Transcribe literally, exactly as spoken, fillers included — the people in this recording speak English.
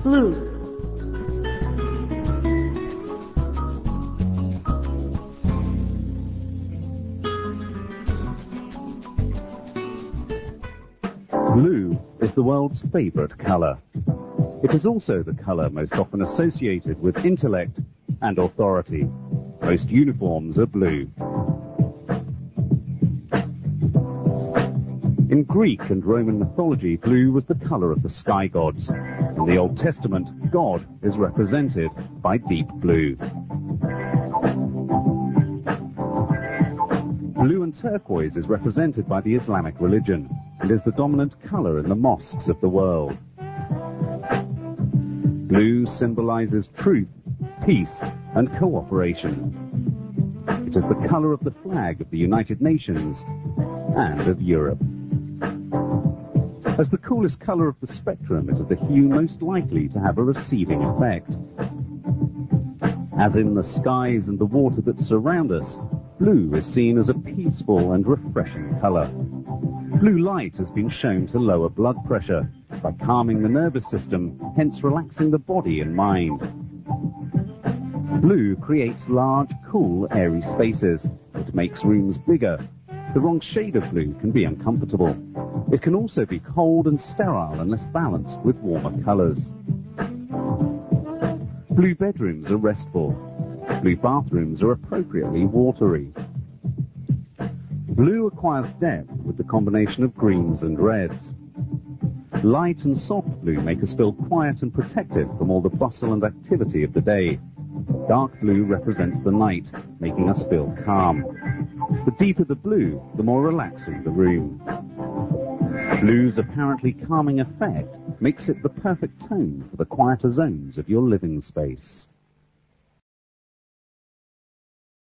Blue. Blue is the world's favorite color. It is also the color most often associated with intellect and authority. Most uniforms are blue. In Greek and Roman mythology, blue was the color of the sky gods. In the Old Testament, God is represented by deep blue. Blue and turquoise is represented by the Islamic religion and is the dominant color in the mosques of the world. Blue symbolizes truth, peace, and cooperation. It is the color of the flag of the United Nations and of Europe. As the coolest color of the spectrum, it is the hue most likely to have a receiving effect. As in the skies and the water that surround us, blue is seen as a peaceful and refreshing color. Blue light has been shown to lower blood pressure by calming the nervous system, hence relaxing the body and mind. Blue creates large, cool, airy spaces. It makes rooms bigger. The wrong shade of blue can be uncomfortable. It can also be cold and sterile unless balanced with warmer colors. Blue bedrooms are restful. Blue bathrooms are appropriately watery. Blue acquires depth with the combination of greens and reds. Light and soft blue make us feel quiet and protected from all the bustle and activity of the day. Dark blue represents the night, making us feel calm. The deeper the blue, the more relaxing the room. Blue's apparently calming effect makes it the perfect tone for the quieter zones of your living space.